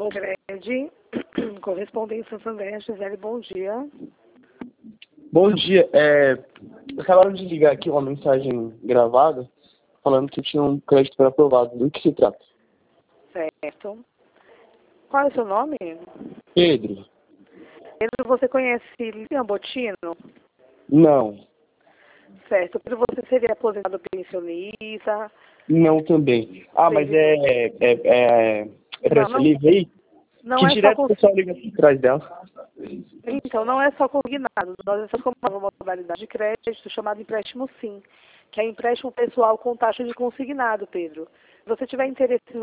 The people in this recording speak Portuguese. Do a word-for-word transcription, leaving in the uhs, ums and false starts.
Cred, correspondente Santander, Gisele, bom dia. Bom dia. É, acabaram de ligar aqui uma mensagem gravada falando que tinha um crédito para aprovado. Do que se trata? Certo. Qual é o seu nome? Pedro. Pedro, você conhece Lilian Botino? Não. Certo. Pedro, você seria aposentado pensionista? Não também. Ah, mas é, é, é, é para Não, essa não, livre aí? não Que é só direto o cons... pessoal liga aqui atrás dela. Então, não é só consignado. Nós estamos com uma modalidade de crédito chamada empréstimo sim, que é empréstimo pessoal com taxa de consignado, Pedro. Se você tiver interesse